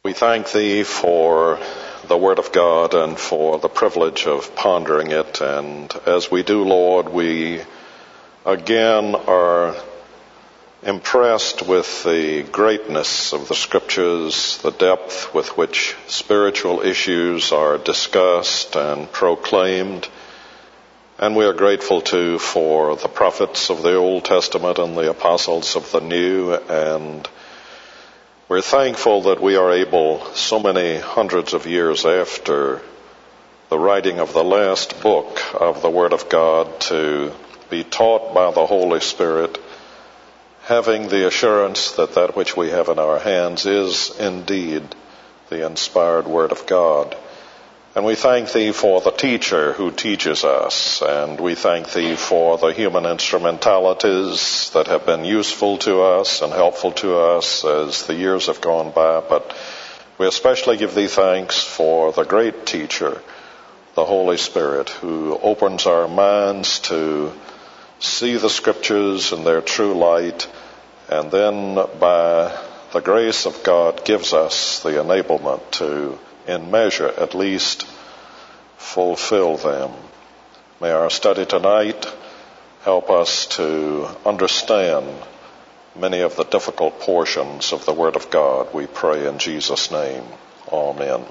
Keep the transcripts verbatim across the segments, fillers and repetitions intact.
We thank Thee for the Word of God and for the privilege of pondering it. And as we do, Lord, we again are impressed with the greatness of the Scriptures, the depth with which spiritual issues are discussed and proclaimed. And we are grateful, too, for the prophets of the Old Testament and the apostles of the New, and we're thankful that we are able, so many hundreds of years after the writing of the last book of the Word of God, to be taught by the Holy Spirit, having the assurance that that which we have in our hands is indeed the inspired Word of God. And we thank Thee for the teacher who teaches us, and we thank Thee for the human instrumentalities that have been useful to us and helpful to us as the years have gone by. But we especially give Thee thanks for the great teacher, the Holy Spirit, who opens our minds to see the Scriptures in their true light, and then by the grace of God gives us the enablement to, in measure at least, fulfill them. May our study tonight help us to understand many of the difficult portions of the Word of God. We pray in Jesus' name. Amen.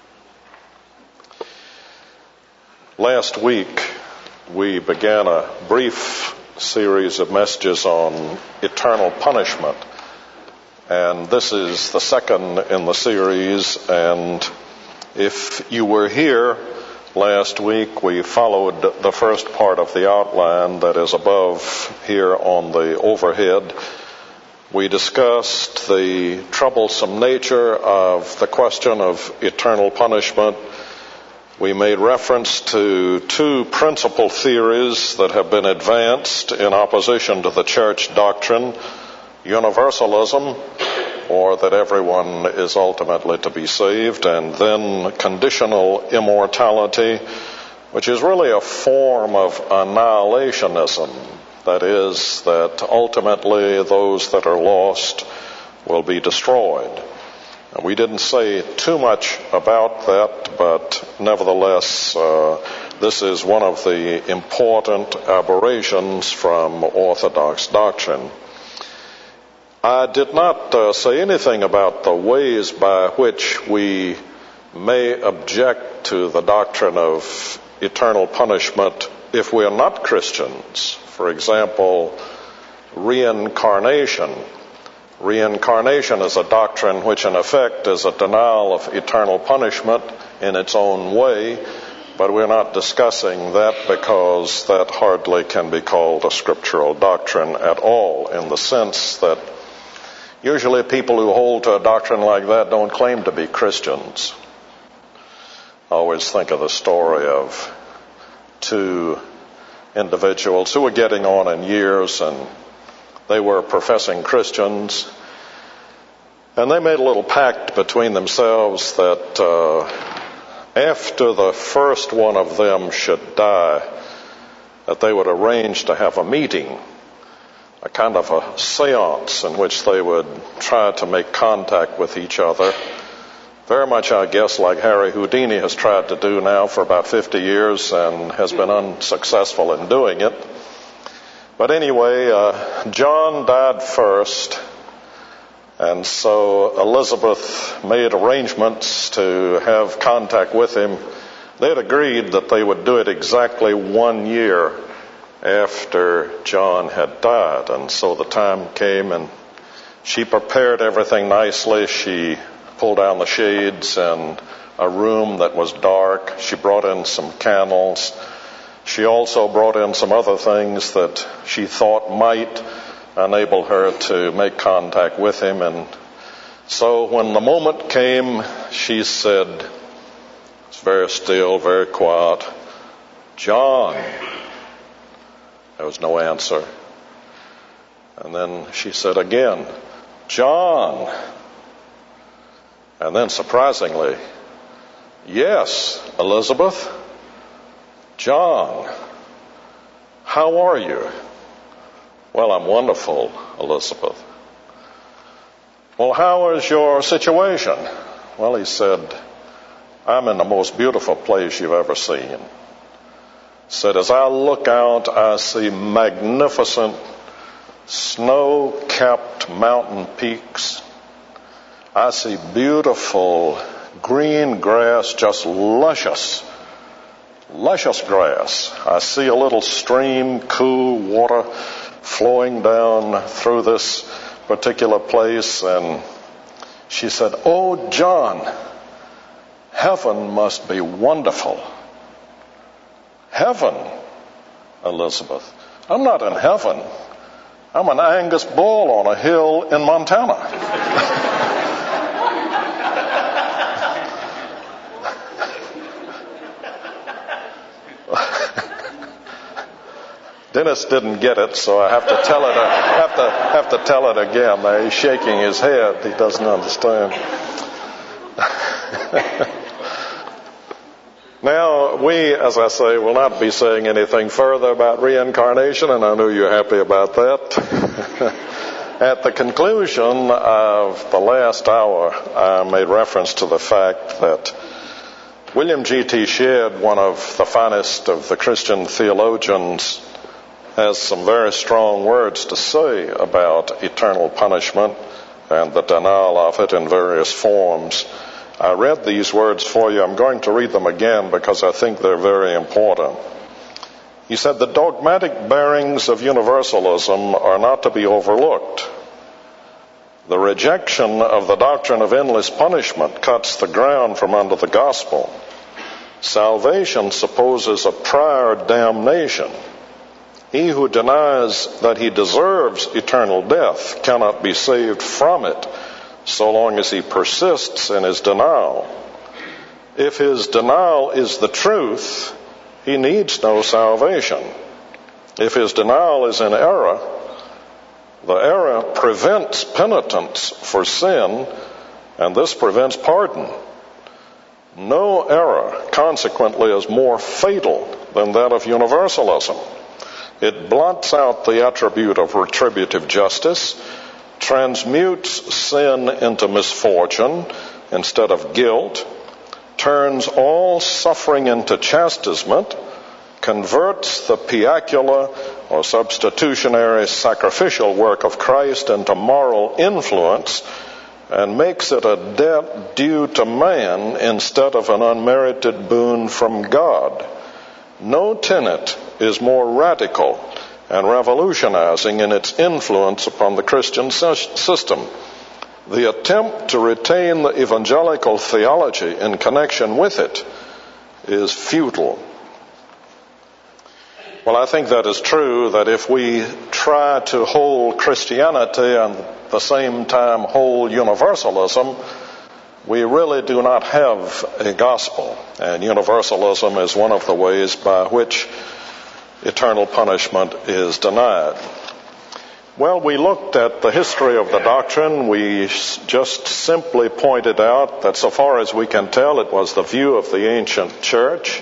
Last week we began a brief series of messages on eternal punishment. And this is the second in the series, and if you were here last week, we followed the first part of the outline that is above here on the overhead. We discussed the troublesome nature of the question of eternal punishment. We made reference to two principal theories that have been advanced in opposition to the church doctrine: universalism, or that everyone is ultimately to be saved, and then conditional immortality, which is really a form of annihilationism. That is, that ultimately those that are lost will be destroyed. Now, we didn't say too much about that, but nevertheless, uh, this is one of the important aberrations from Orthodox doctrine. I did not uh, say anything about the ways by which we may object to the doctrine of eternal punishment if we are not Christians. For example, reincarnation. Reincarnation is a doctrine which in effect is a denial of eternal punishment in its own way, but we're not discussing that because that hardly can be called a scriptural doctrine at all, in the sense that usually people who hold to a doctrine like that don't claim to be Christians. I always think of the story of two individuals who were getting on in years, and they were professing Christians, and they made a little pact between themselves that uh, after the first one of them should die, that they would arrange to have a meeting, a kind of a seance in which they would try to make contact with each other. Very much, I guess, like Harry Houdini has tried to do now for about fifty years and has been unsuccessful in doing it. But anyway, uh, John died first, and so Elizabeth made arrangements to have contact with him. They had agreed that they would do it exactly one year after John had died, and so the time came, and she prepared everything nicely. She pulled down the shades in a room that was dark. She brought in some candles. She also brought in some other things that she thought might enable her to make contact with him. And so when the moment came, she said, it's very still, very quiet, "John." There was no answer. And then she said again, "John." And then surprisingly, "Yes, Elizabeth. John, how are you?" "Well, I'm wonderful, Elizabeth." "Well, how is your situation?" Well, he said, I'm in the most beautiful place you've ever seen. Said, as I look out, I see magnificent snow-capped mountain peaks. I see beautiful green grass, just luscious, luscious grass. I see a little stream, cool water flowing down through this particular place. And she said, oh, John, heaven must be wonderful. Heaven, Elizabeth. I'm not in heaven. I'm an Angus bull on a hill in Montana. Dennis didn't get it, so I have to tell it. Have to have to tell it again. He's shaking his head. He doesn't understand. Now, we, as I say, will not be saying anything further about reincarnation, and I know you're happy about that. At the conclusion of the last hour, I made reference to the fact that William G T Shedd, one of the finest of the Christian theologians, has some very strong words to say about eternal punishment and the denial of it in various forms. I read these words for you. I'm going to read them again because I think they're very important. He said, the dogmatic bearings of universalism are not to be overlooked. The rejection of the doctrine of endless punishment cuts the ground from under the gospel. Salvation supposes a prior damnation. He who denies that he deserves eternal death cannot be saved from it so long as he persists in his denial. If his denial is the truth, he needs no salvation. If his denial is in error, the error prevents penitence for sin, and this prevents pardon. No error, consequently, is more fatal than that of universalism. It blots out the attribute of retributive justice, transmutes sin into misfortune instead of guilt, turns all suffering into chastisement, converts the piacula or substitutionary sacrificial work of Christ into moral influence, and makes it a debt due to man instead of an unmerited boon from God. No tenet is more radical and revolutionizing in its influence upon the Christian system. The attempt to retain the evangelical theology in connection with it is futile. Well, I think that is true, that if we try to hold Christianity and at the same time hold universalism, we really do not have a gospel. And universalism is one of the ways by which eternal punishment is denied. Well, we looked at the history of the doctrine. We just simply pointed out that so far as we can tell, it was the view of the ancient church.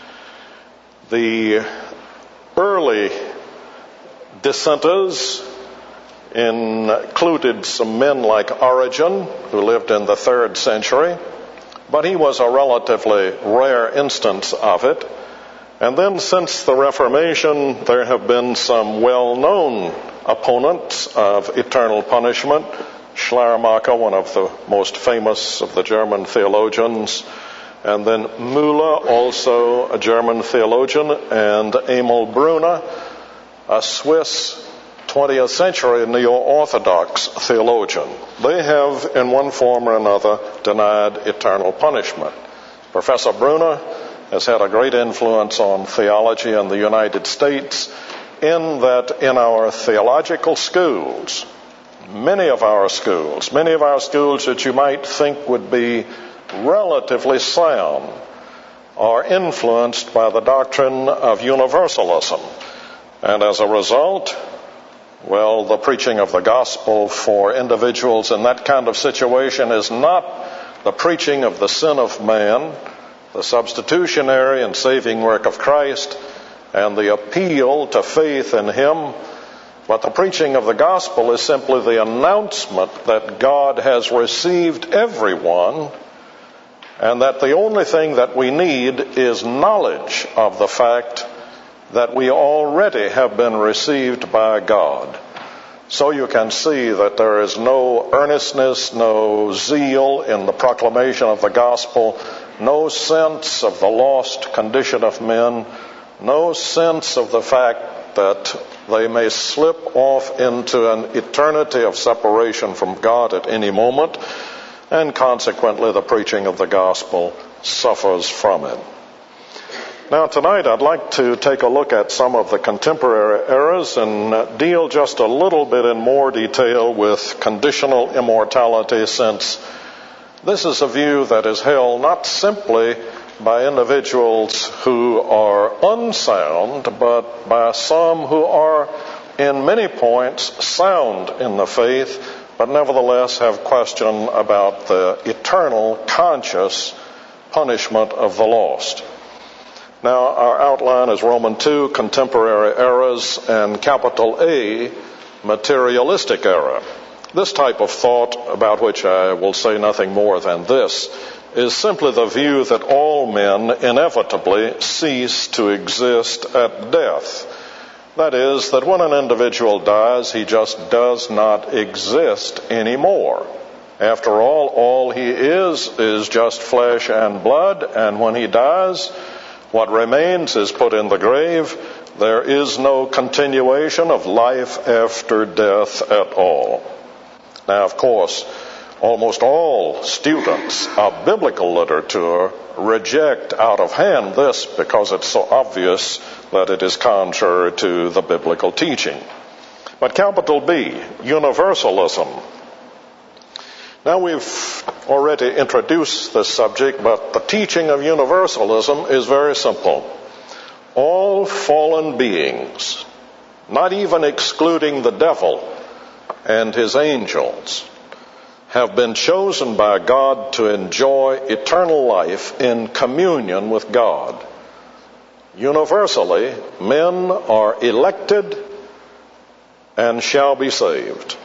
The early dissenters included some men like Origen, who lived in the third century, but he was a relatively rare instance of it. And then since the Reformation, there have been some well-known opponents of eternal punishment. Schleiermacher, one of the most famous of the German theologians, and then Müller, also a German theologian, and Emil Brunner, a Swiss twentieth century neo-Orthodox theologian. They have, in one form or another, denied eternal punishment. Professor Brunner has had a great influence on theology in the United States, in that in our theological schools, many of our schools, many of our schools that you might think would be relatively sound, are influenced by the doctrine of universalism. And as a result, well, the preaching of the gospel for individuals in that kind of situation is not the preaching of the sin of man, the substitutionary and saving work of Christ, and the appeal to faith in Him, but the preaching of the gospel is simply the announcement that God has received everyone and that the only thing that we need is knowledge of the fact that we already have been received by God. So you can see that there is no earnestness, no zeal in the proclamation of the gospel, no sense of the lost condition of men, no sense of the fact that they may slip off into an eternity of separation from God at any moment, and consequently the preaching of the gospel suffers from it. Now tonight I'd like to take a look at some of the contemporary errors and deal just a little bit in more detail with conditional immortality, since this is a view that is held not simply by individuals who are unsound, but by some who are in many points sound in the faith, but nevertheless have question about the eternal conscious punishment of the lost. Now, our outline is Roman two, contemporary errors, and capital A, materialistic error. This type of thought, about which I will say nothing more than this, is simply the view that all men inevitably cease to exist at death. That is, that when an individual dies, he just does not exist anymore. After all, all he is is just flesh and blood, and when he dies, what remains is put in the grave. There is no continuation of life after death at all. Now, of course, almost all students of biblical literature reject out of hand this because it's so obvious that it is contrary to the biblical teaching. But capital B, universalism. Now, we've already introduced this subject, but the teaching of universalism is very simple. All fallen beings, not even excluding the devil and his angels, have been chosen by God to enjoy eternal life in communion with God. Universally, men are elected and shall be saved.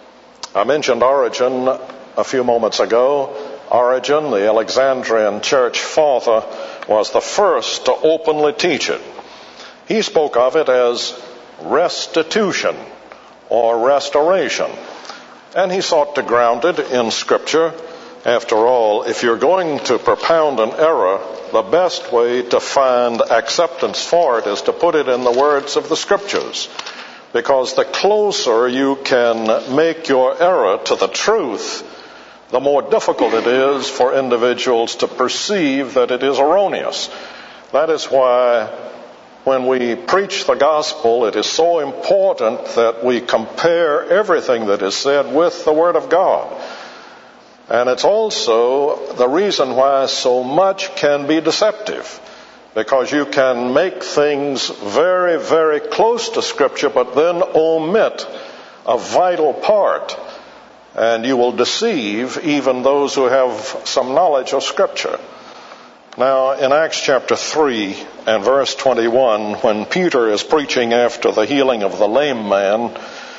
I mentioned Origen a few moments ago. Origen, the Alexandrian church father, was the first to openly teach it. He spoke of it as restitution or restoration, and he sought to ground it in Scripture. After all, if you're going to propound an error, the best way to find acceptance for it is to put it in the words of the Scriptures, because the closer you can make your error to the truth, the more difficult it is for individuals to perceive that it is erroneous. That is why when we preach the gospel, it is so important that we compare everything that is said with the Word of God. And it's also the reason why so much can be deceptive, because you can make things very, very close to Scripture, but then omit a vital part, and you will deceive even those who have some knowledge of Scripture. Now, in Acts chapter three and verse twenty-one, when Peter is preaching after the healing of the lame man,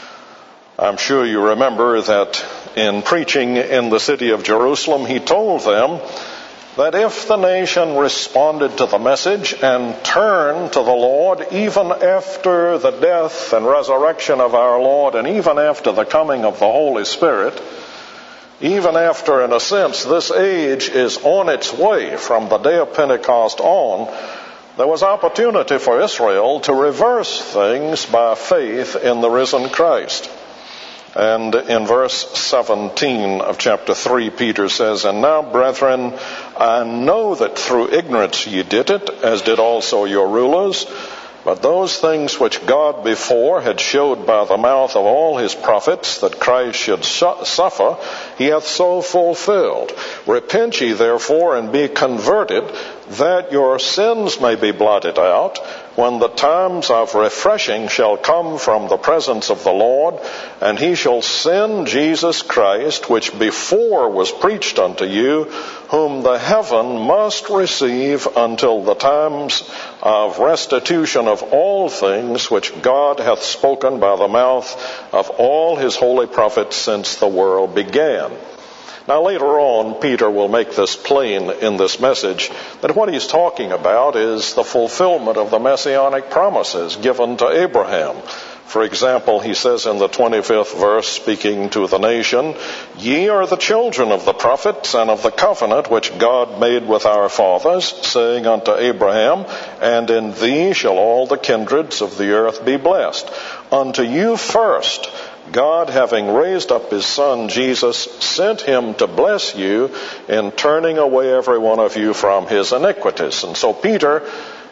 I'm sure you remember that in preaching in the city of Jerusalem, he told them that if the nation responded to the message and turned to the Lord, even after the death and resurrection of our Lord, and even after the coming of the Holy Spirit, even after, in a sense, this age is on its way from the day of Pentecost on, there was opportunity for Israel to reverse things by faith in the risen Christ. And in verse seventeen of chapter three, Peter says, "And now, brethren, I know that through ignorance ye did it, as did also your rulers. But those things which God before had showed by the mouth of all his prophets that Christ should suffer, he hath so fulfilled. Repent ye therefore and be converted, that your sins may be blotted out, when the times of refreshing shall come from the presence of the Lord, and he shall send Jesus Christ, which before was preached unto you, whom the heaven must receive until the times of restitution of all things which God hath spoken by the mouth of all his holy prophets since the world began." Now later on, Peter will make this plain in this message, that what he's talking about is the fulfillment of the messianic promises given to Abraham. For example, he says in the twenty-fifth verse, speaking to the nation, "Ye are the children of the prophets and of the covenant which God made with our fathers, saying unto Abraham, And in thee shall all the kindreds of the earth be blessed. Unto you first, God, having raised up his Son, Jesus, sent him to bless you in turning away every one of you from his iniquities." And so Peter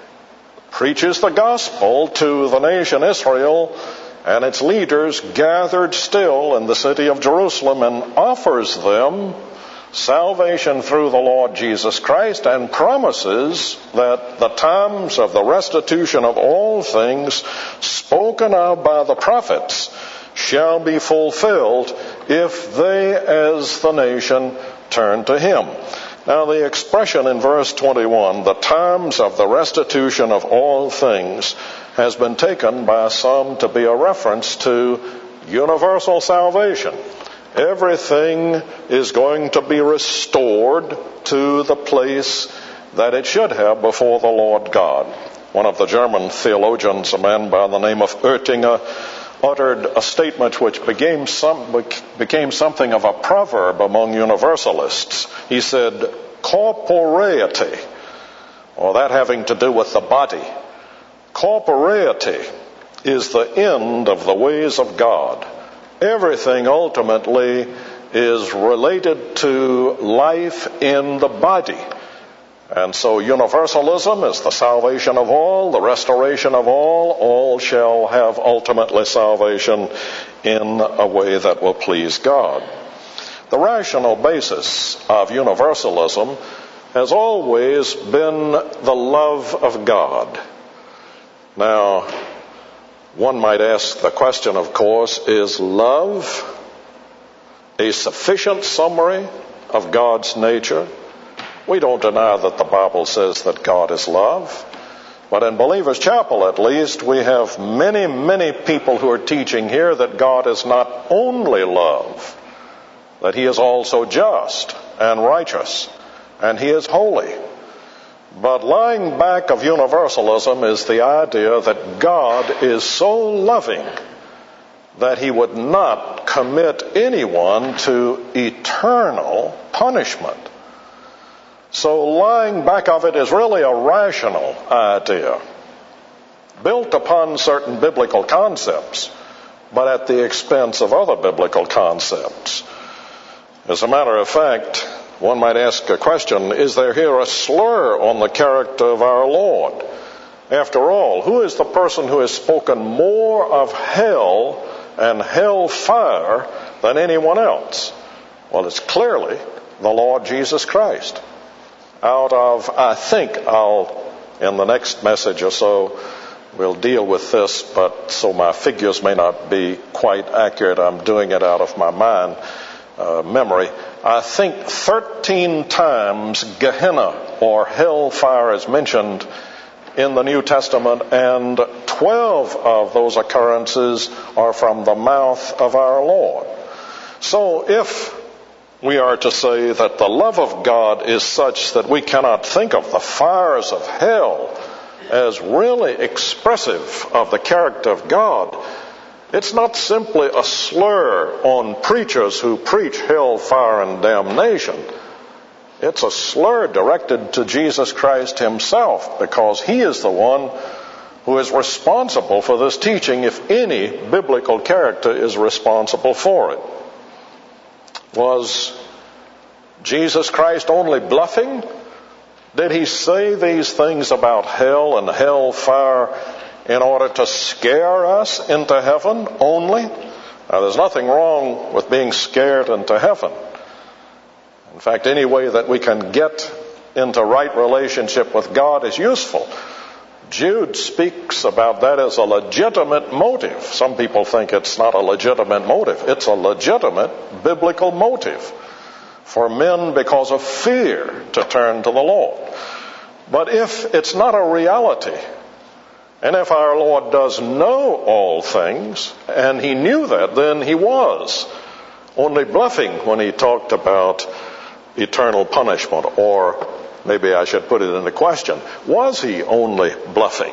preaches the gospel to the nation Israel and its leaders gathered still in the city of Jerusalem, and offers them salvation through the Lord Jesus Christ, and promises that the times of the restitution of all things spoken of by the prophets shall be fulfilled if they, as the nation, turn to him. Now the expression in verse twenty-one, "the times of the restitution of all things," has been taken by some to be a reference to universal salvation. Everything is going to be restored to the place that it should have before the Lord God. One of the German theologians, a man by the name of Oettinger, uttered a statement which became, some, became something of a proverb among universalists. He said, corporeity, or that having to do with the body, corporeity is the end of the ways of God. Everything ultimately is related to life in the body. And so universalism is the salvation of all, the restoration of all. All shall have ultimately salvation in a way that will please God. The rational basis of universalism has always been the love of God. Now, one might ask the question, of course, is love a sufficient summary of God's nature? We don't deny that the Bible says that God is love. But in Believers Chapel, at least, we have many, many people who are teaching here that God is not only love, that he is also just and righteous, and he is holy. But lying back of universalism is the idea that God is so loving that he would not commit anyone to eternal punishment. So lying back of it is really a rational idea, built upon certain biblical concepts, but at the expense of other biblical concepts. As a matter of fact, one might ask a question, is there here a slur on the character of our Lord? After all, who is the person who has spoken more of hell and hell fire than anyone else? Well, it's clearly the Lord Jesus Christ. Out of, I think I'll, in the next message or so, we'll deal with this, but so my figures may not be quite accurate. I'm doing it out of my mind, uh, memory. I think thirteen times Gehenna or hellfire is mentioned in the New Testament, and twelve of those occurrences are from the mouth of our Lord. So if we are to say that the love of God is such that we cannot think of the fires of hell as really expressive of the character of God, it's not simply a slur on preachers who preach hell, fire, and damnation. It's a slur directed to Jesus Christ himself, because he is the one who is responsible for this teaching, if any biblical character is responsible for it. Was Jesus Christ only bluffing? Did he say these things about hell and hellfire in order to scare us into heaven only? Now, there's nothing wrong with being scared into heaven. In fact, any way that we can get into right relationship with God is useful. Jude speaks about that as a legitimate motive. Some people think it's not a legitimate motive. It's a legitimate biblical motive for men, because of fear, to turn to the Lord. But if it's not a reality, and if our Lord does know all things, and he knew that, then he was only bluffing when he talked about eternal punishment? Or maybe I should put it in a question. Was he only bluffing?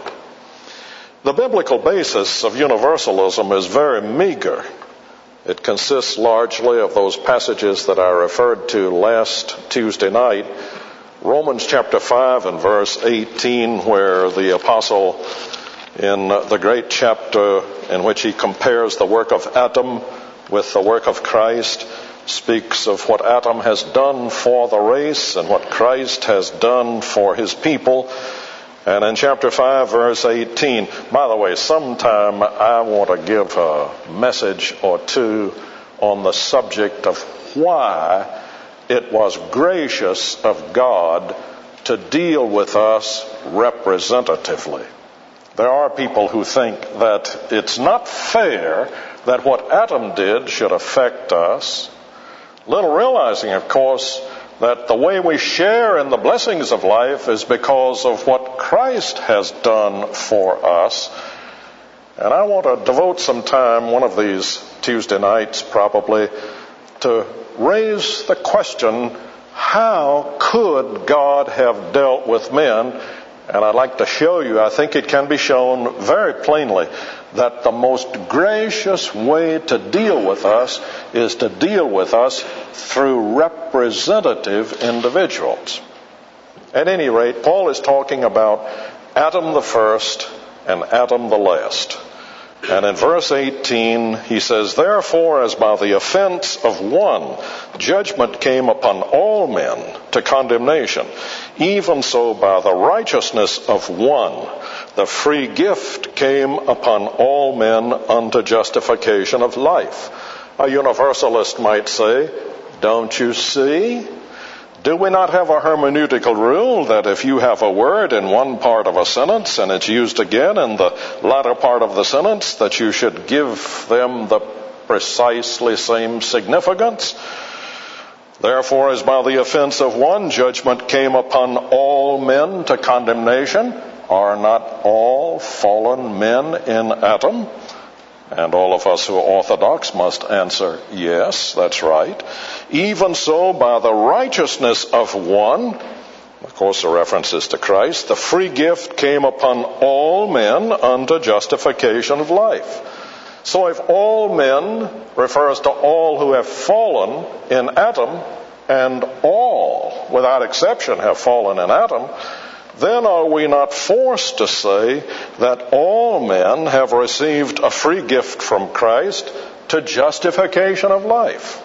The biblical basis of universalism is very meager. It consists largely of those passages that I referred to last Tuesday night. Romans chapter five and verse eighteen, where the apostle in the great chapter in which he compares the work of Adam with the work of Christ, speaks of what Adam has done for the race and what Christ has done for his people. And in chapter five, verse eighteen, by the way, sometime I want to give a message or two on the subject of why it was gracious of God to deal with us representatively. There are people who think that it's not fair that what Adam did should affect us, little realizing, of course, that the way we share in the blessings of life is because of what Christ has done for us. And I want to devote some time, one of these Tuesday nights probably, to raise the question, how could God have dealt with men? And I'd like to show you, I think it can be shown very plainly, that the most gracious way to deal with us is to deal with us through representative individuals. At any rate, Paul is talking about Adam the first and Adam the last. And in verse eighteen, he says, "Therefore, as by the offense of one, judgment came upon all men to condemnation, even so by the righteousness of one, the free gift came upon all men unto justification of life." A universalist might say, don't you see? Do we not have a hermeneutical rule that if you have a word in one part of a sentence and it's used again in the latter part of the sentence, that you should give them the precisely same significance? Therefore, as by the offense of one, judgment came upon all men to condemnation. Are not all fallen men in Adam? And all of us who are Orthodox must answer, yes, that's right. Even so, by the righteousness of one, of course the reference is to Christ, the free gift came upon all men unto justification of life. So if all men refers to all who have fallen in Adam, and all, without exception, have fallen in Adam, then are we not forced to say that all men have received a free gift from Christ to justification of life?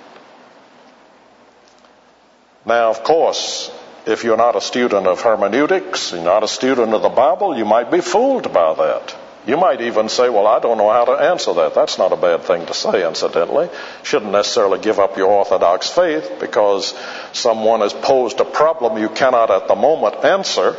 Now, of course, if you're not a student of hermeneutics, you're not a student of the Bible, you might be fooled by that. You might even say, well, I don't know how to answer that. That's not a bad thing to say, incidentally. Shouldn't necessarily give up your Orthodox faith because someone has posed a problem you cannot at the moment answer.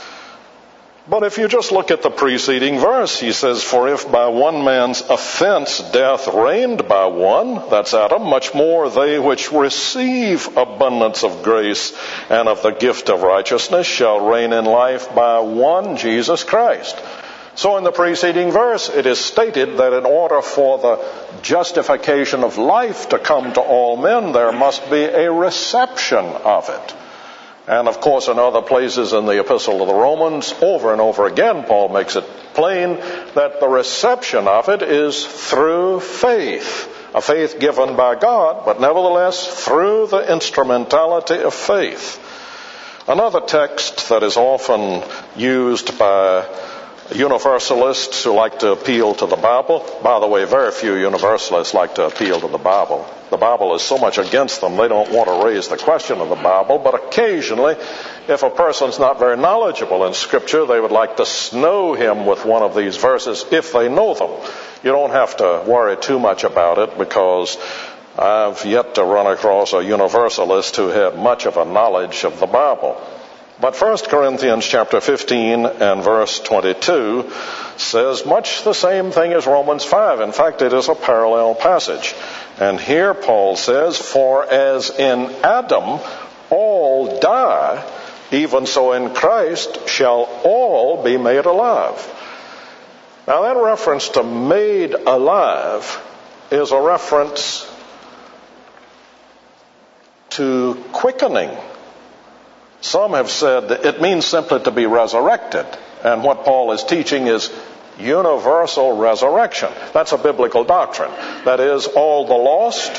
But if you just look at the preceding verse, he says, "For if by one man's offense death reigned by one," that's Adam, "much more they which receive abundance of grace and of the gift of righteousness shall reign in life by one, Jesus Christ." So in the preceding verse, it is stated that in order for the justification of life to come to all men, there must be a reception of it. And of course, in other places in the Epistle to the Romans, over and over again, Paul makes it plain that the reception of it is through faith. A faith given by God, but nevertheless through the instrumentality of faith. Another text that is often used by universalists who like to appeal to the Bible. By the way, very few universalists like to appeal to the Bible. The Bible is so much against them, they don't want to raise the question of the Bible. But occasionally, if a person's not very knowledgeable in Scripture, they would like to snow him with one of these verses if they know them. You don't have to worry too much about it, because I've yet to run across a universalist who had much of a knowledge of the Bible. But First Corinthians chapter fifteen and verse twenty-two says much the same thing as Romans five. In fact, it is a parallel passage. And here Paul says, "For as in Adam all die, even so in Christ shall all be made alive." Now that reference to made alive is a reference to quickening. Some have said it means simply to be resurrected. And what Paul is teaching is universal resurrection. That's a biblical doctrine. That is, all the lost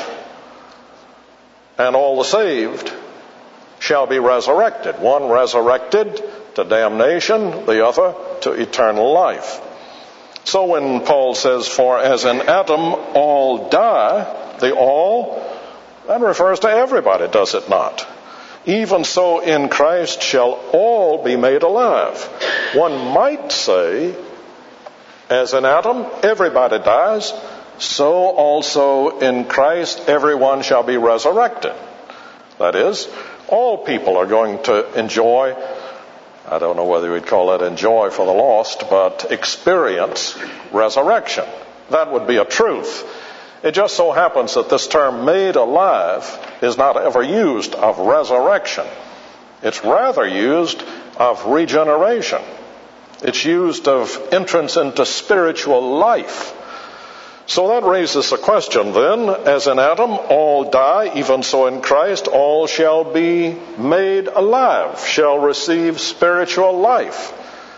and all the saved shall be resurrected. One resurrected to damnation, the other to eternal life. So when Paul says, for as in Adam all die, the all, that refers to everybody, does it not? Even so in Christ shall all be made alive. One might say, as in Adam everybody dies, so also in Christ everyone shall be resurrected. That is, all people are going to enjoy, I don't know whether we'd call that enjoy for the lost, but experience resurrection. That would be a truth. It just so happens that this term made alive is not ever used of resurrection. It's rather used of regeneration. It's used of entrance into spiritual life. So that raises the question then, as in Adam all die, even so in Christ all shall be made alive, shall receive spiritual life.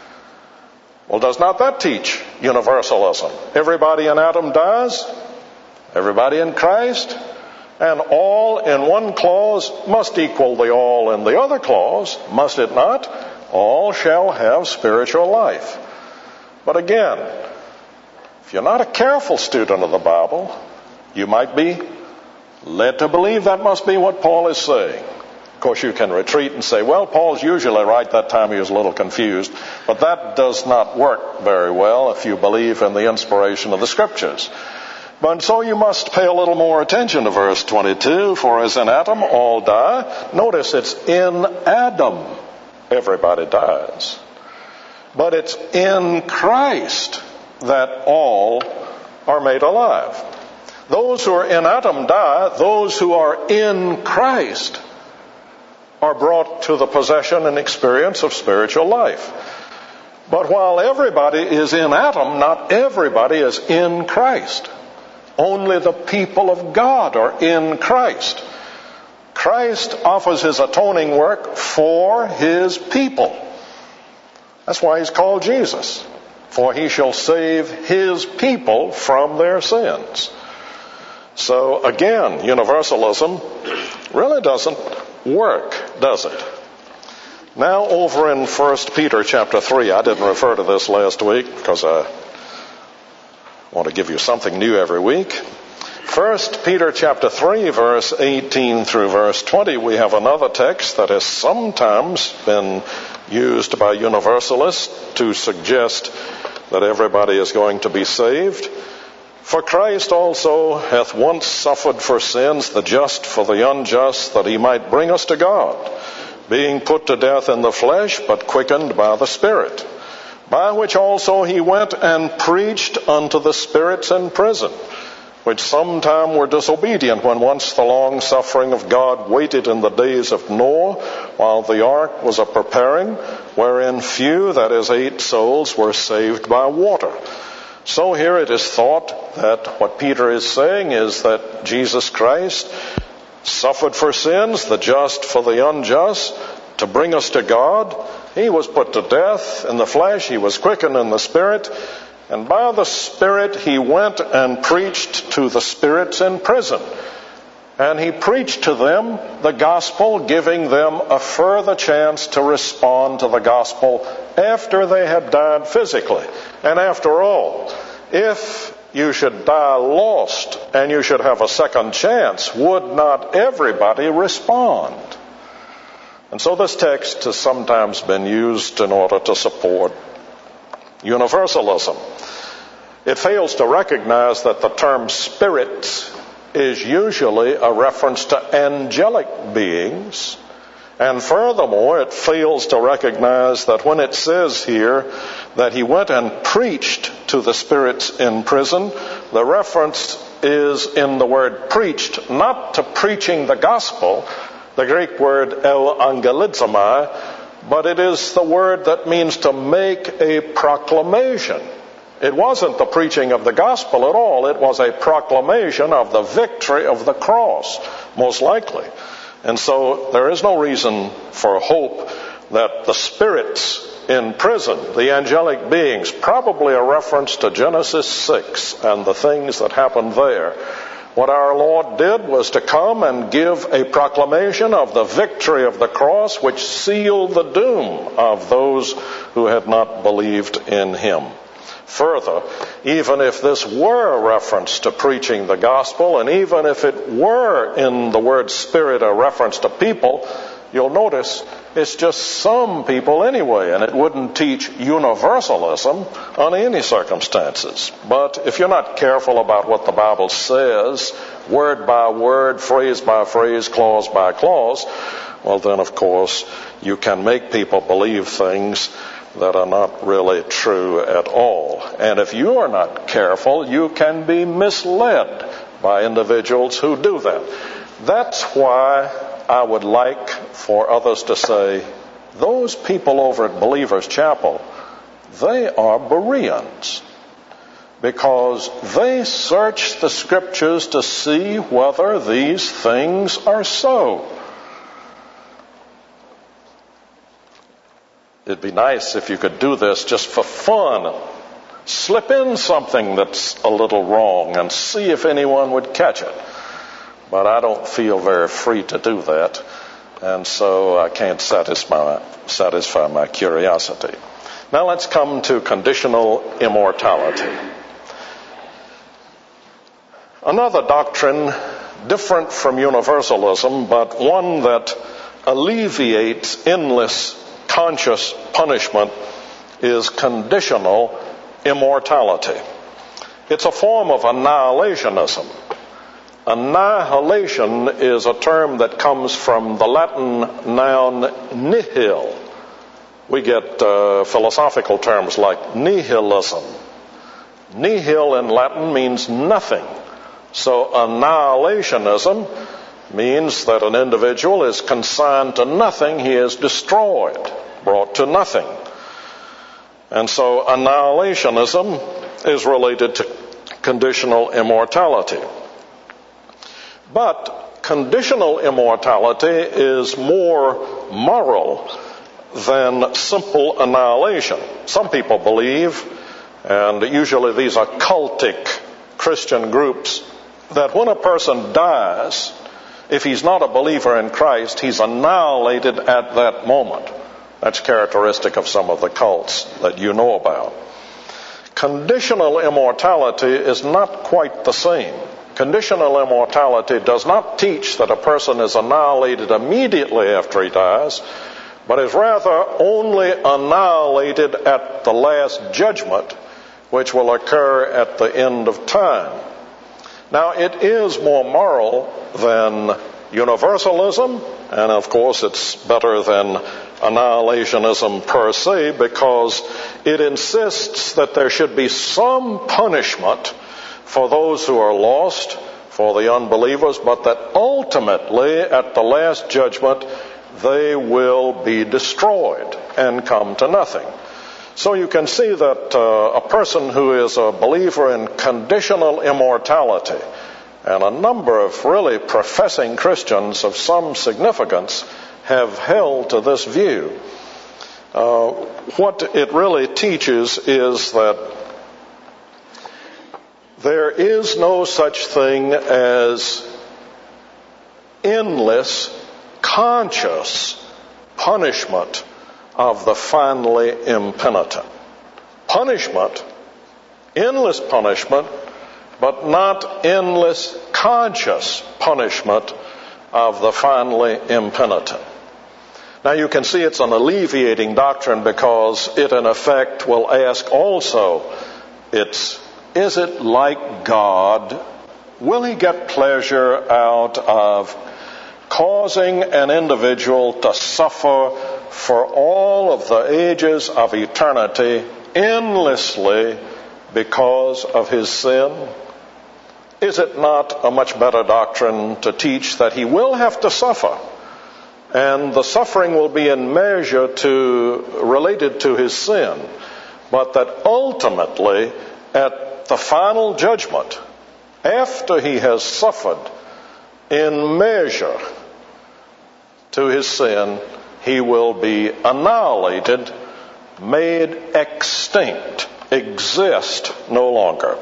Well, does not that teach universalism? Everybody in Adam dies, everybody in Christ, and all in one clause must equal the all in the other clause, must it not? All shall have spiritual life. But again, if you're not a careful student of the Bible, you might be led to believe that must be what Paul is saying. Of course, you can retreat and say, well, Paul's usually right. That time he was a little confused. But that does not work very well if you believe in the inspiration of the Scriptures. But so you must pay a little more attention to verse twenty-two. For as in Adam all die. Notice it's in Adam everybody dies. But it's in Christ that all are made alive. Those who are in Adam die. Those who are in Christ are brought to the possession and experience of spiritual life. But while everybody is in Adam, not everybody is in Christ. Only the people of God are in Christ. Christ offers his atoning work for his people. That's why he's called Jesus. For he shall save his people from their sins. So again, universalism really doesn't work, does it? Now over in First Peter chapter three, I didn't refer to this last week because I want to give you something new every week. First Peter chapter three, verse eighteen through verse twenty, we have another text that has sometimes been used by universalists to suggest that everybody is going to be saved. For Christ also hath once suffered for sins, the just for the unjust, that he might bring us to God, being put to death in the flesh, but quickened by the Spirit, by which also he went and preached unto the spirits in prison, which sometime were disobedient, when once the long suffering of God waited in the days of Noah, while the ark was a preparing, wherein few, that is eight souls, were saved by water. So here it is thought that what Peter is saying is that Jesus Christ suffered for sins, the just for the unjust, to bring us to God. He was put to death in the flesh. He was quickened in the Spirit. And by the Spirit he went and preached to the spirits in prison. And he preached to them the gospel, giving them a further chance to respond to the gospel after they had died physically. And after all, if you should die lost and you should have a second chance, would not everybody respond? And so this text has sometimes been used in order to support universalism. It fails to recognize that the term spirits is usually a reference to angelic beings. And furthermore, it fails to recognize that when it says here that he went and preached to the spirits in prison, the reference is in the word preached, not to preaching the gospel, the Greek word euangelizomai, but it is the word that means to make a proclamation. It wasn't the preaching of the gospel at all. It was a proclamation of the victory of the cross, most likely. And so there is no reason for hope that the spirits in prison, the angelic beings, probably a reference to Genesis six and the things that happened there. What our Lord did was to come and give a proclamation of the victory of the cross, which sealed the doom of those who had not believed in him. Further, even if this were a reference to preaching the gospel, and even if it were in the word spirit a reference to people, you'll notice it's just some people anyway, and it wouldn't teach universalism under any circumstances. But if you're not careful about what the Bible says, word by word, phrase by phrase, clause by clause, well then of course you can make people believe things that are not really true at all. And if you are not careful, you can be misled by individuals who do that. That's why I would like for others to say, those people over at Believers Chapel, they are Bereans, because they search the Scriptures to see whether these things are so. It'd be nice if you could do this just for fun. Slip in something that's a little wrong and see if anyone would catch it. But I don't feel very free to do that, and so I can't satisfy, satisfy my curiosity. Now let's come to conditional immortality. Another doctrine different from universalism, but one that alleviates endless conscious punishment, is conditional immortality. It's a form of annihilationism. Annihilation is a term that comes from the Latin noun nihil. We get uh, philosophical terms like nihilism. Nihil in Latin means nothing. So annihilationism means that an individual is consigned to nothing. He is destroyed, brought to nothing. And so annihilationism is related to conditional immortality. But conditional immortality is more moral than simple annihilation. Some people believe, and usually these are cultic Christian groups, that when a person dies, if he's not a believer in Christ, he's annihilated at that moment. That's characteristic of some of the cults that you know about. Conditional immortality is not quite the same. Conditional immortality does not teach that a person is annihilated immediately after he dies, but is rather only annihilated at the last judgment, which will occur at the end of time. Now, it is more moral than universalism, and of course it's better than annihilationism per se, because it insists that there should be some punishment for those who are lost, for the unbelievers, but that ultimately at the last judgment they will be destroyed and come to nothing. So you can see that uh, a person who is a believer in conditional immortality, and a number of really professing Christians of some significance have held to this view. Uh, what it really teaches is that there is no such thing as endless, conscious punishment of the finally impenitent. Punishment, endless punishment, but not endless, conscious punishment of the finally impenitent. Now you can see it's an alleviating doctrine, because it in effect will ask also, it's, is it like God? Will he get pleasure out of causing an individual to suffer for all of the ages of eternity endlessly because of his sin? Is it not a much better doctrine to teach that he will have to suffer, and the suffering will be in measure to related to his sin, but that ultimately at the final judgment, after he has suffered in measure to his sin, he will be annihilated, made extinct, exist no longer.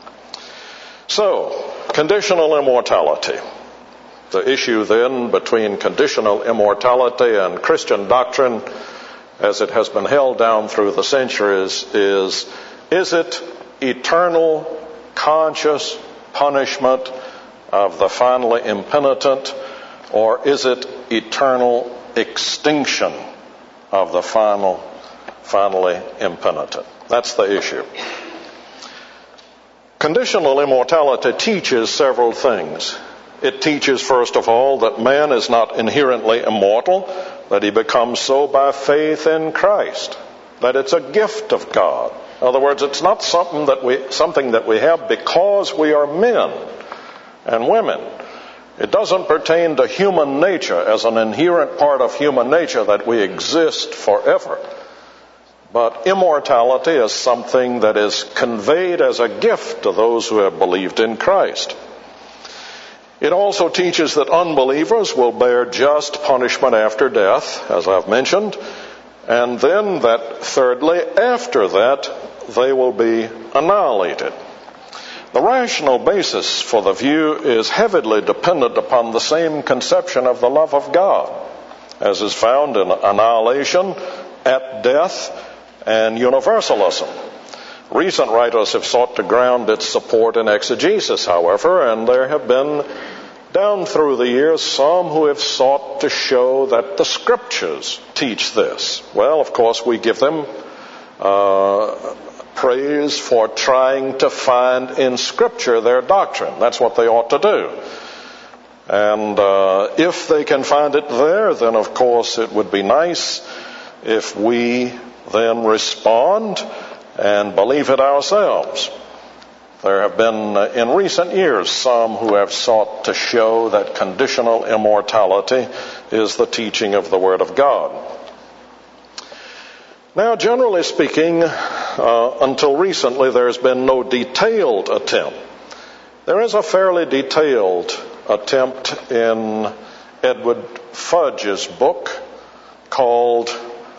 So, conditional immortality. The issue then between conditional immortality and Christian doctrine, as it has been held down through the centuries, is, is it eternal, conscious punishment of the finally impenitent, or is it eternal extinction of the final, finally impenitent? That's the issue. Conditional immortality teaches several things. It teaches, first of all, that man is not inherently immortal, that he becomes so by faith in Christ, that it's a gift of God. In other words, it's not something that we, something that we have because we are men and women. It doesn't pertain to human nature as an inherent part of human nature that we exist forever. But immortality is something that is conveyed as a gift to those who have believed in Christ. It also teaches that unbelievers will bear just punishment after death, as I've mentioned, and then that, thirdly, after that, they will be annihilated. The rational basis for the view is heavily dependent upon the same conception of the love of God, as is found in annihilation, at death, and universalism. Recent writers have sought to ground its support in exegesis, however, and there have been, down through the years, some who have sought to show that the Scriptures teach this. Well, of course, we give them uh, praise for trying to find in Scripture their doctrine. That's what they ought to do. And uh, if they can find it there, then of course it would be nice if we then respond and believe it ourselves. There have been, uh, in recent years, some who have sought to show that conditional immortality is the teaching of the Word of God. Now, generally speaking, uh, until recently, there's been no detailed attempt. There is a fairly detailed attempt in Edward Fudge's book called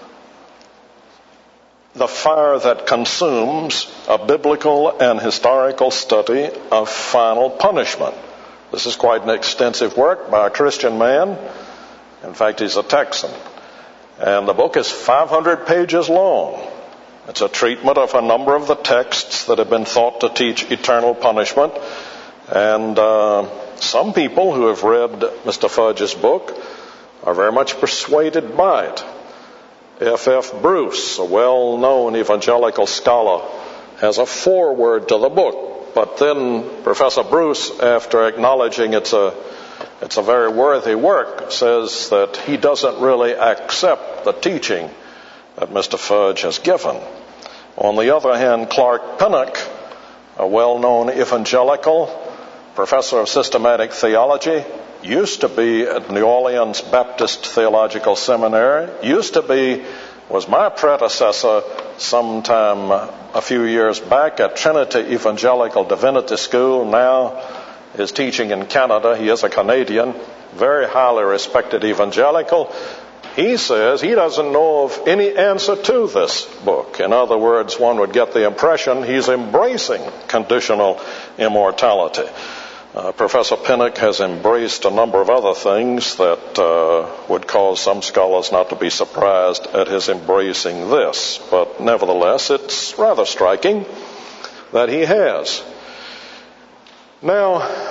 The Fire That Consumes, a Biblical and Historical Study of Final Punishment. This is quite an extensive work by a Christian man. In fact, he's a Texan. And the book is five hundred pages long. It's a treatment of a number of the texts that have been thought to teach eternal punishment. And uh, some people who have read Mister Fudge's book are very much persuaded by it. F F Bruce, a well-known evangelical scholar, has a foreword to the book. But then Professor Bruce, after acknowledging it's a it's a very worthy work, says that he doesn't really accept the teaching that Mister Fudge has given. On the other hand, Clark Pinnock, a well-known evangelical professor of systematic theology, used to be at New Orleans Baptist Theological Seminary, used to be, was my predecessor sometime a few years back at Trinity Evangelical Divinity School, now is teaching in Canada. He is a Canadian, very highly respected evangelical. He says he doesn't know of any answer to this book. In other words, one would get the impression he's embracing conditional immortality. Uh, Professor Pinnock has embraced a number of other things that uh, would cause some scholars not to be surprised at his embracing this. But nevertheless, it's rather striking that he has. Now,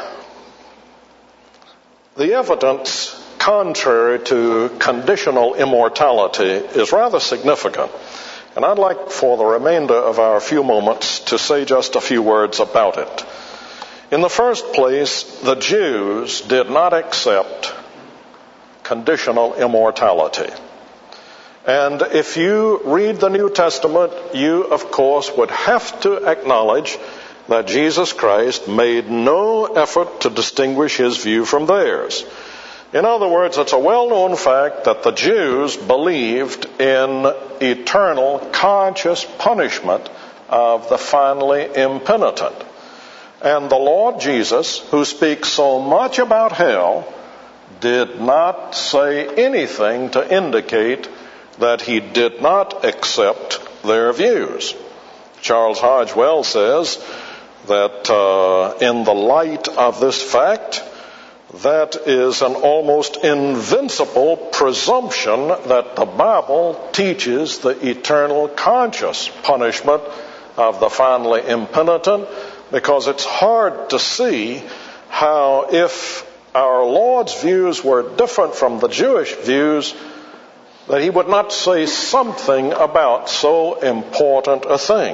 the evidence contrary to conditional immortality is rather significant. And I'd like for the remainder of our few moments to say just a few words about it. In the first place, the Jews did not accept conditional immortality. And if you read the New Testament, you, of course, would have to acknowledge that Jesus Christ made no effort to distinguish his view from theirs. In other words, it's a well-known fact that the Jews believed in eternal conscious punishment of the finally impenitent. And the Lord Jesus, who speaks so much about hell, did not say anything to indicate that he did not accept their views. Charles Hodge Wells says that uh, in the light of this fact, that is an almost invincible presumption that the Bible teaches the eternal conscious punishment of the finally impenitent, because it's hard to see how, if our Lord's views were different from the Jewish views, that he would not say something about so important a thing.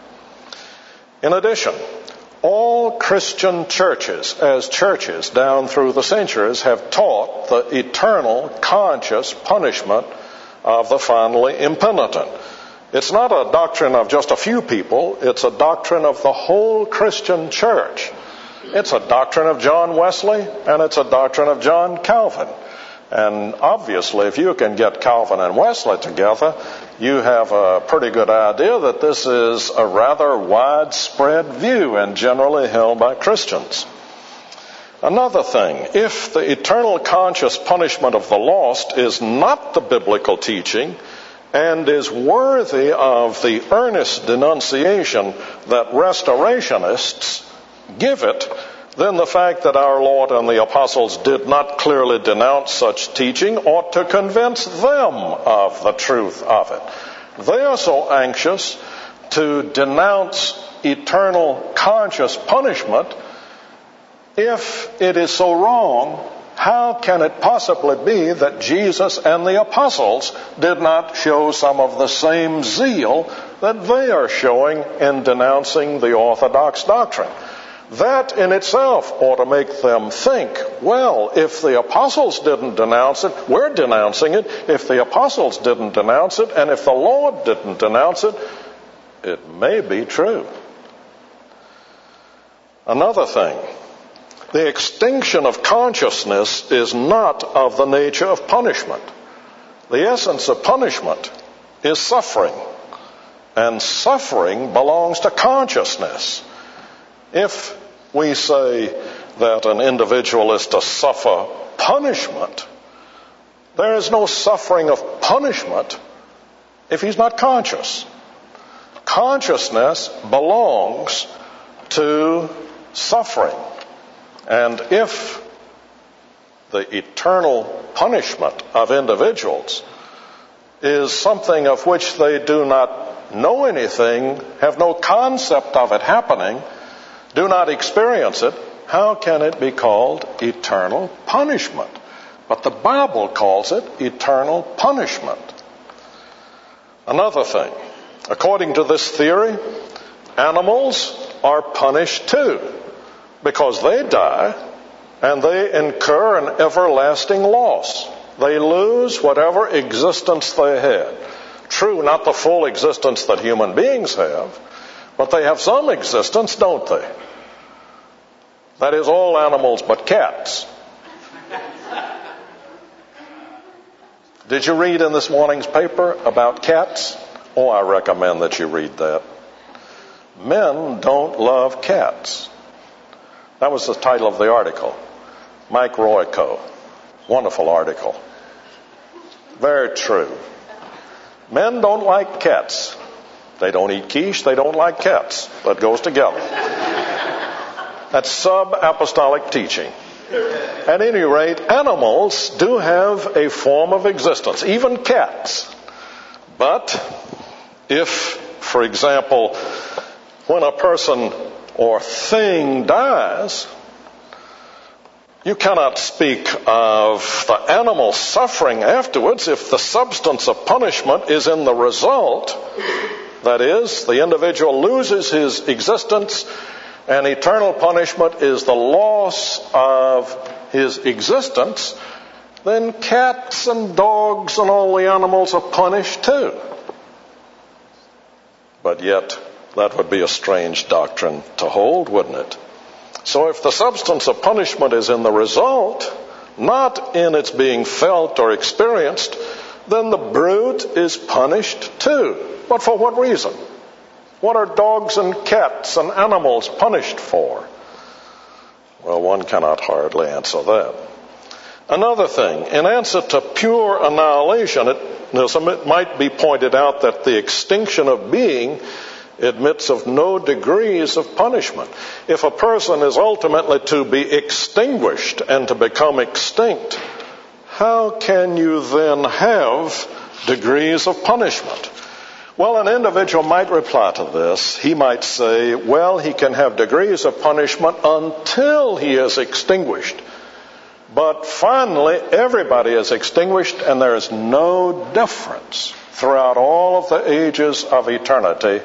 In addition, all Christian churches, as churches down through the centuries, have taught the eternal conscious punishment of the finally impenitent. It's not a doctrine of just a few people. It's a doctrine of the whole Christian church. It's a doctrine of John Wesley, and it's a doctrine of John Calvin. And obviously, if you can get Calvin and Wesley together, you have a pretty good idea that this is a rather widespread view and generally held by Christians. Another thing, if the eternal conscious punishment of the lost is not the biblical teaching and is worthy of the earnest denunciation that restorationists give it, then the fact that our Lord and the apostles did not clearly denounce such teaching ought to convince them of the truth of it. They are so anxious to denounce eternal conscious punishment. If it is so wrong, how can it possibly be that Jesus and the apostles did not show some of the same zeal that they are showing in denouncing the orthodox doctrine? That in itself ought to make them think, well, if the apostles didn't denounce it, we're denouncing it. If the apostles didn't denounce it, and if the Lord didn't denounce it, it may be true. Another thing, the extinction of consciousness is not of the nature of punishment. The essence of punishment is suffering, and suffering belongs to consciousness. If we say that an individual is to suffer punishment, there is no suffering of punishment if he's not conscious. Consciousness belongs to suffering. And if the eternal punishment of individuals is something of which they do not know anything, have no concept of it happening, do not experience it, how can it be called eternal punishment? But the Bible calls it eternal punishment. Another thing, according to this theory, animals are punished too, because they die and they incur an everlasting loss. They lose whatever existence they had. True, not the full existence that human beings have, but they have some existence, don't they? That is, all animals but cats. Did you read in this morning's paper about cats? Oh, I recommend that you read that. Men don't love cats. That was the title of the article. Mike Royko. Wonderful article. Very true. Men don't like cats. They don't eat quiche, they don't like cats. That goes together. That's sub-apostolic teaching. At any rate, animals do have a form of existence, even cats. But if, for example, when a person or thing dies, you cannot speak of the animal suffering afterwards if the substance of punishment is in the result. That is, the individual loses his existence, and eternal punishment is the loss of his existence. Then cats and dogs and all the animals are punished too. But yet, that would be a strange doctrine to hold, wouldn't it? So if the substance of punishment is in the result, not in its being felt or experienced, then the brute is punished too. But for what reason? What are dogs and cats and animals punished for? Well, one cannot hardly answer that. Another thing, in answer to pure annihilation, it, it might be pointed out that the extinction of being admits of no degrees of punishment. If a person is ultimately to be extinguished and to become extinct, how can you then have degrees of punishment? Well, an individual might reply to this. He might say, well, he can have degrees of punishment until he is extinguished. But finally, everybody is extinguished, and there is no difference throughout all of the ages of eternity.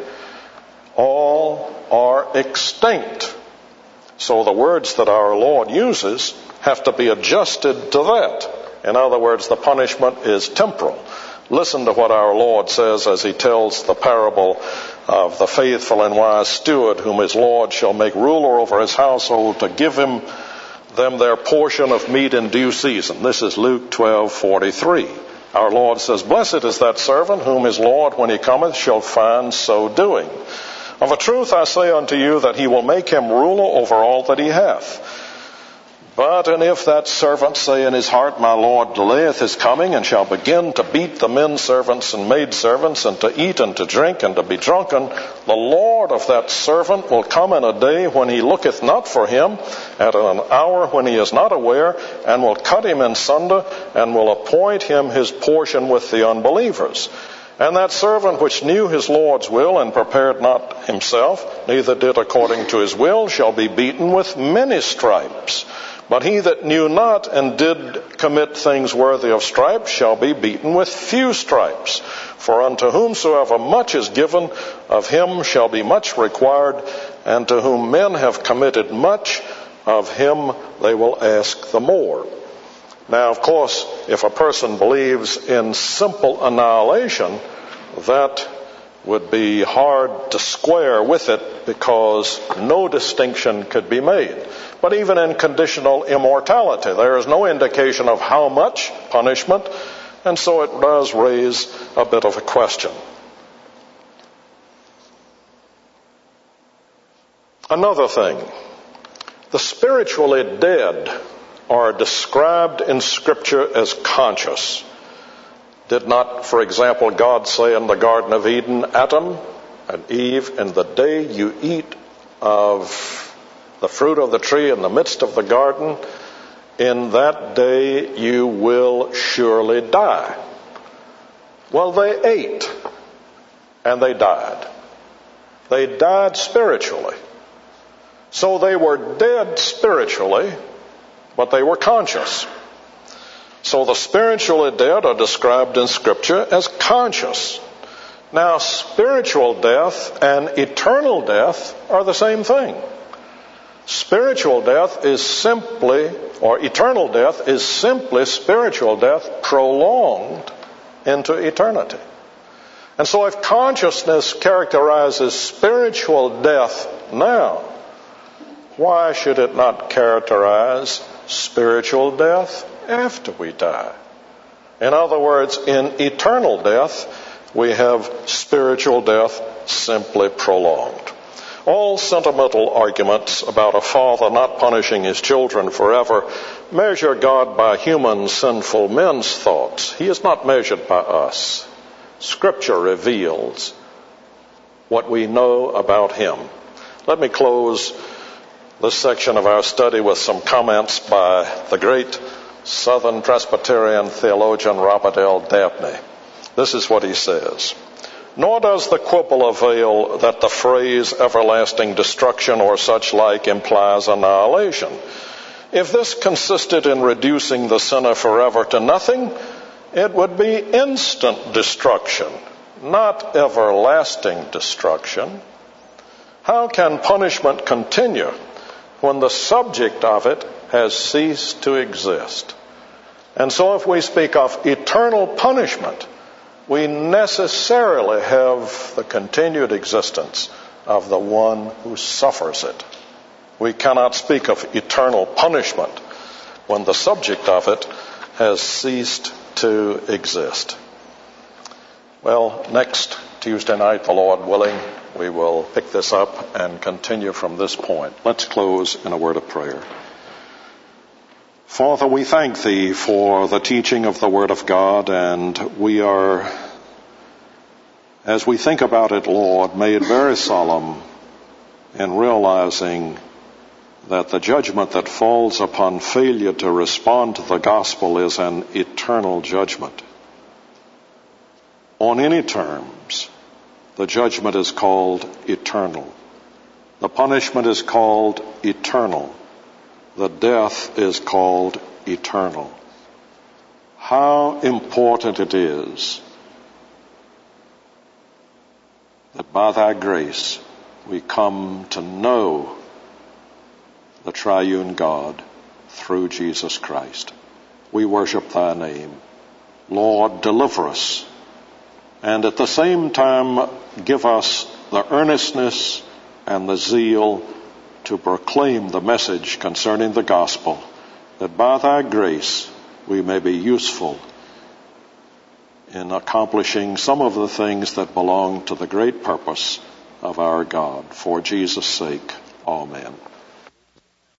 All are extinct. So the words that our Lord uses have to be adjusted to that. In other words, the punishment is temporal. Listen to what our Lord says as he tells the parable of the faithful and wise steward, whom his Lord shall make ruler over his household, to give him them their portion of meat in due season. This is Luke twelve forty-three. Our Lord says, blessed is that servant whom his Lord, when he cometh, shall find so doing. Of a truth I say unto you that he will make him ruler over all that he hath. But and if that servant say in his heart, my Lord delayeth his coming, and shall begin to beat the men servants and maid servants, and to eat and to drink and to be drunken, the Lord of that servant will come in a day when he looketh not for him, at an hour when he is not aware, and will cut him in sunder, and will appoint him his portion with the unbelievers. And that servant which knew his Lord's will and prepared not himself, neither did according to his will, shall be beaten with many stripes. But he that knew not and did commit things worthy of stripes shall be beaten with few stripes. For unto whomsoever much is given, of him shall be much required, and to whom men have committed much, of him they will ask the more. Now, of course, if a person believes in simple annihilation, that would be hard to square with it, because no distinction could be made. But even in conditional immortality, there is no indication of how much punishment, and so it does raise a bit of a question. Another thing, the spiritually dead are described in Scripture as conscious. Did not, for example, God say in the Garden of Eden, Adam and Eve, in the day you eat of the fruit of the tree in the midst of the garden, in that day you will surely die. Well, they ate and they died. They died spiritually. So they were dead spiritually, but they were conscious. So the spiritually dead are described in Scripture as conscious. Now, spiritual death and eternal death are the same thing. Spiritual death is simply, or eternal death is simply spiritual death prolonged into eternity. And so if consciousness characterizes spiritual death now, why should it not characterize spiritual death after we die? In other words, in eternal death, we have spiritual death simply prolonged. All sentimental arguments about a father not punishing his children forever measure God by human sinful men's thoughts. He is not measured by us. Scripture reveals what we know about him. Let me close this section of our study with some comments by the great Southern Presbyterian theologian Robert L. Dabney. This is what he says. Nor does the quibble avail that the phrase everlasting destruction or such like implies annihilation. If this consisted in reducing the sinner forever to nothing, it would be instant destruction, not everlasting destruction. How can punishment continue when the subject of it has ceased to exist? And so if we speak of eternal punishment, we necessarily have the continued existence of the one who suffers it. We cannot speak of eternal punishment when the subject of it has ceased to exist. Well, next Tuesday night, the Lord willing, we will pick this up and continue from this point. Let's close in a word of prayer. Father, we thank Thee for the teaching of the Word of God, and we are, as we think about it, Lord, made very solemn in realizing that the judgment that falls upon failure to respond to the gospel is an eternal judgment. On any terms, the judgment is called eternal. The punishment is called eternal. The death is called eternal. How important it is that by Thy grace we come to know the triune God through Jesus Christ. We worship Thy name. Lord, deliver us, and at the same time give us the earnestness and the zeal to proclaim the message concerning the gospel, that by Thy grace we may be useful in accomplishing some of the things that belong to the great purpose of our God. For Jesus' sake, amen.